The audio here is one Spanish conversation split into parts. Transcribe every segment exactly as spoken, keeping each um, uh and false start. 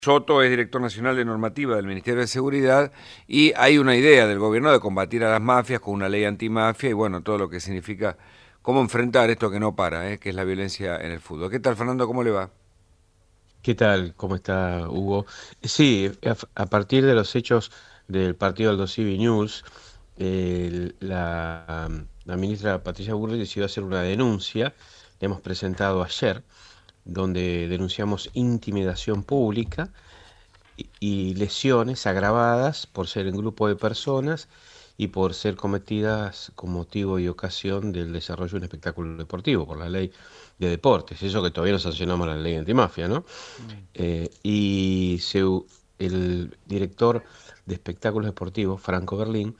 Soto es director nacional de normativa del Ministerio de Seguridad y hay una idea del gobierno de combatir a las mafias con una ley antimafia y bueno, todo lo que significa cómo enfrentar esto que no para, ¿eh? Que es la violencia en el fútbol. ¿Qué tal, Fernando? ¿Cómo le va? ¿Qué tal? ¿Cómo está, Hugo? Sí, a, a partir de los hechos del partido Aldo Civi News, el- la, la ministra Patricia Burri decidió hacer una denuncia. La hemos presentado ayer, donde denunciamos intimidación pública y, y lesiones agravadas por ser en grupo de personas y por ser cometidas con motivo y ocasión del desarrollo de un espectáculo deportivo, por la ley de deportes. Eso que todavía no sancionamos la ley antimafia, ¿no? Mm. Eh, y se u- el director de espectáculos deportivos, Franco Berlín,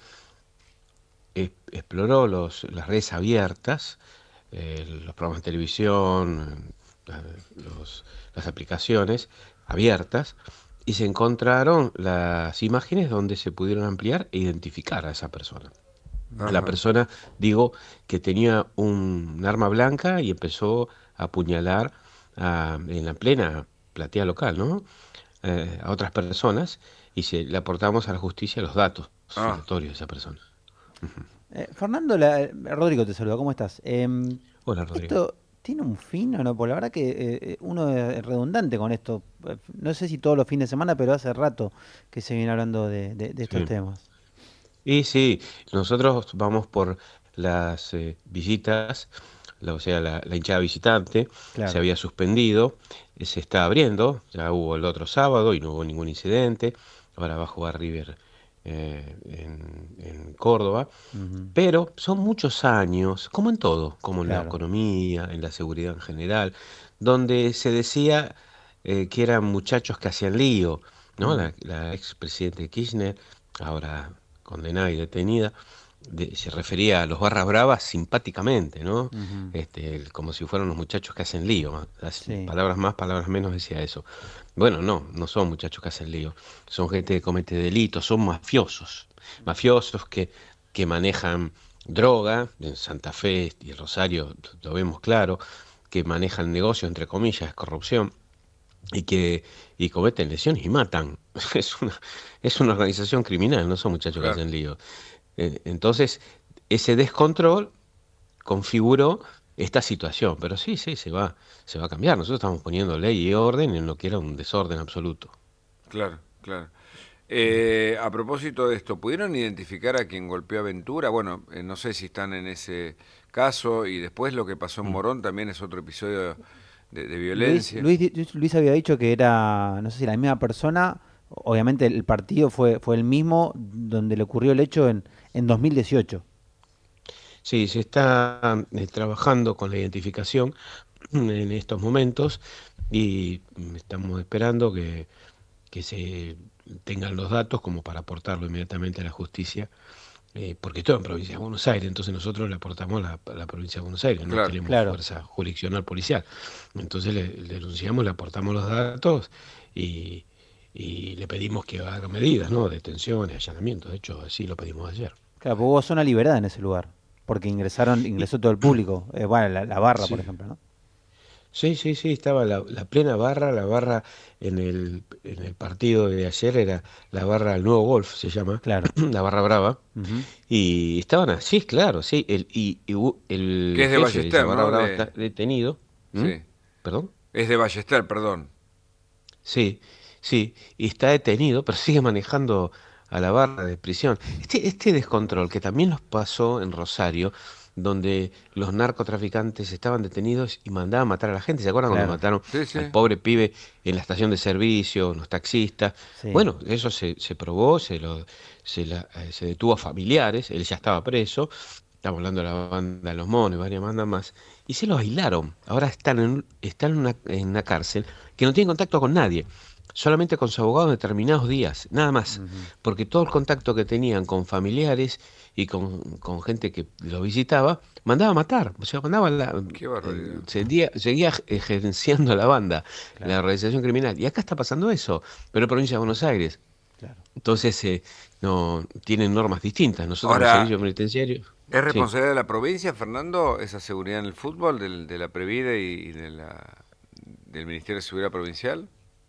es- exploró los, las redes abiertas, eh, los programas de televisión, la- los- las aplicaciones abiertas, y se encontraron las imágenes donde se pudieron ampliar e identificar a esa persona. La Ajá. persona, digo, que tenía un arma blanca y empezó a apuñalar a- en la plena platea local, ¿no? Eh, a otras personas y se le aportamos a la justicia los datos Ah, giratorios de esa persona. Ujú. Eh, Fernando, la- eh, Rodrigo te saluda, ¿cómo estás? Em, Hola, Rodrigo. ¿esto tiene un fin o no? Porque la verdad que eh, eh, uno es redundante con esto. Eh, No sé si todos los fines de semana, pero hace rato que se viene hablando de, de- de estos Sí. temas. Y sí, nosotros vamos por las eh, visitas, la- o sea, la, la hinchada visitante se Claro. había suspendido, eh, se está abriendo, ya hubo el otro sábado y no hubo ningún incidente, ahora va a jugar River eh, en, en Córdoba, Ujú. pero son muchos años, como en todo, como en la Claro. economía, en la seguridad en general, donde se decía eh, que eran muchachos que hacían lío, ¿no? Mm. La, la ex presidente Kirchner, ahora condenada y detenida, de- se refería a los barras bravas simpáticamente, ¿no? Ujú. Este, como si fueran los muchachos que hacen lío. ¿No? Las Sí. palabras más, palabras menos decía eso. Bueno, no, no son muchachos que hacen lío. Son gente que comete delitos, son mafiosos. Mafiosos que, que manejan droga, en Santa Fe y Rosario lo vemos claro, que manejan negocio, entre comillas, corrupción y que y cometen lesiones y matan. Es una, es una organización criminal, no son muchachos que claro. hacen lío. Eh, entonces, ese descontrol configuró esta situación, pero sí, sí, se va, se va a cambiar. Nosotros estamos poniendo ley y orden en lo que era un desorden absoluto. Claro, claro. Eh, a propósito de esto, ¿pudieron identificar a quien golpeó a Ventura? Bueno, eh, no sé si están en ese caso y después lo que pasó en Mm. Morón también es otro episodio de, de Luis, violencia. Luis, di- Luis había dicho que era, no sé si la misma persona. Obviamente el partido fue, fue el mismo donde le ocurrió el hecho en, en dos mil dieciocho. Sí, se está eh, trabajando con la identificación en estos momentos y mm, estamos esperando que, que se tengan los datos como para aportarlo inmediatamente a la justicia, eh, porque todo en provincia de Buenos Aires, entonces nosotros le aportamos a la, a la provincia de Buenos Aires, no Claro. tenemos Claro. fuerza jurisdiccional policial. Entonces le, le denunciamos, le aportamos los datos y, y le pedimos que haga medidas, ¿no? Detenciones, allanamientos, de hecho así lo pedimos ayer. Claro, porque hubo zona liberada en ese lugar, porque ingresaron, Y, ingresó todo el público, eh, bueno, la, la barra, por sí. ejemplo, ¿no? Sí, sí, sí, estaba la, la plena barra, la barra en el, en el partido de ayer era la barra del Nuevo Golf, se llama, Claro. la barra brava, Ujú. y estaban así, claro, sí, el, y, y hu- Que el es de jefe de esa Ballester, barra ¿no? brava está De, detenido. ¿Mm? sí. ¿Perdón? Es de Ballester, perdón. Sí, sí, y está detenido, pero sigue manejando a la barra de prisión. Este, este descontrol que también nos pasó en Rosario, donde los narcotraficantes estaban detenidos y mandaban matar a la gente. ¿Se acuerdan cuando Claro. mataron Sí, sí. al pobre pibe en la estación de servicio, los taxistas? Sí. Bueno, eso se, se probó, se, lo, se, la- eh, se detuvo a familiares, él ya estaba preso. Estamos hablando de la banda de Los Monos y varias bandas más. Y se los aislaron. Ahora están en, están en una, en una cárcel que no tiene contacto con nadie, solamente con su abogado en determinados días, nada más, Ujú. porque todo el contacto que tenían con familiares y con, con gente que lo visitaba, mandaba a matar, o sea, mandaba la, Qué eh, barbaridad. seguía, seguía ejerciendo la banda, la Claro, organización criminal, y acá está pasando eso, pero en provincia de Buenos Aires, claro. entonces eh, no tienen normas distintas, nosotros en los Ahora, servicios penitenciarios, ¿es sí. responsabilidad de la provincia, Fernando, esa seguridad en el fútbol, del- de la Previde y de la, del Ministerio de Seguridad Provincial?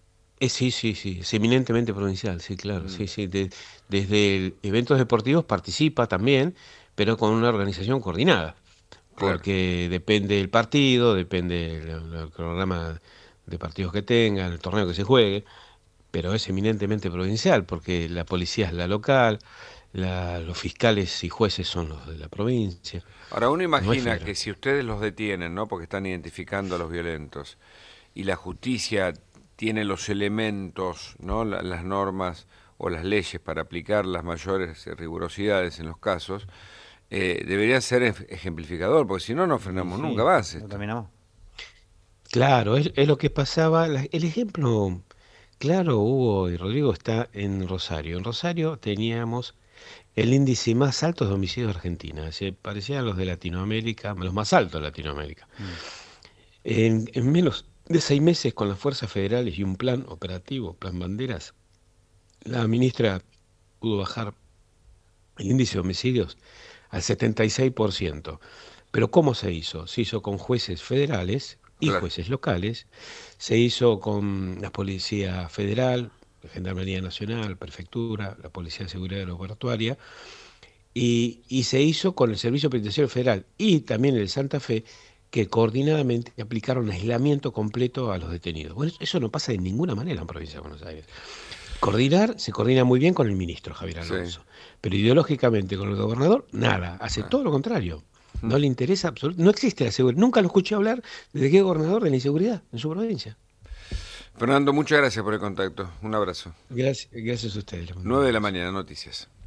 Eh, sí, sí, sí, es eminentemente provincial, sí, claro, Mm, sí, sí. De- desde el- eventos deportivos participa también, pero con una organización coordinada, claro. porque depende del partido, depende del del programa de partidos que tengan, el torneo que se juegue, pero es eminentemente provincial, porque la policía es la local, la- los fiscales y jueces son los de la provincia, Ahora, uno no es imagina federal. que si ustedes los detienen, ¿no? Porque están identificando a los violentos, y la justicia tiene los elementos, ¿no? La- las normas o las leyes para aplicar las mayores eh, rigurosidades en los casos, eh, debería ser ej- ejemplificador, porque si no, no Y frenamos nunca sí, más no esto. terminamos. Claro, es, es lo que pasaba. la- el ejemplo claro, Hugo y Rodrigo, está en Rosario. En Rosario teníamos el índice más alto de homicidios de Argentina. Se parecían a los de Latinoamérica, los más altos de Latinoamérica. Mm. En, en menos de seis meses, con las fuerzas federales y un plan operativo, plan Banderas, la ministra pudo bajar el índice de homicidios al setenta y seis por ciento. Pero ¿cómo se hizo? Se hizo con jueces federales y Claro. jueces locales, se hizo con la Policía Federal, la Gendarmería Nacional, Prefectura, la Policía de Seguridad Aeroportuaria, y, y se hizo con el Servicio Penitenciario Federal y también el Santa Fe, que coordinadamente aplicaron aislamiento completo a los detenidos. Bueno, eso no pasa de ninguna manera en provincia de Buenos Aires. Coordinar se coordina muy bien con el ministro Javier Sí. Alonso, pero ideológicamente con el gobernador, nada, hace Ah. todo lo contrario. Mm. No le interesa absolutamente, no existe la seguridad. Nunca lo escuché hablar desde que es gobernador de la inseguridad en su provincia. Fernando, muchas gracias por el contacto. Un abrazo. Gracias, gracias a ustedes. Les mando un Nueve de la abrazo. mañana, noticias.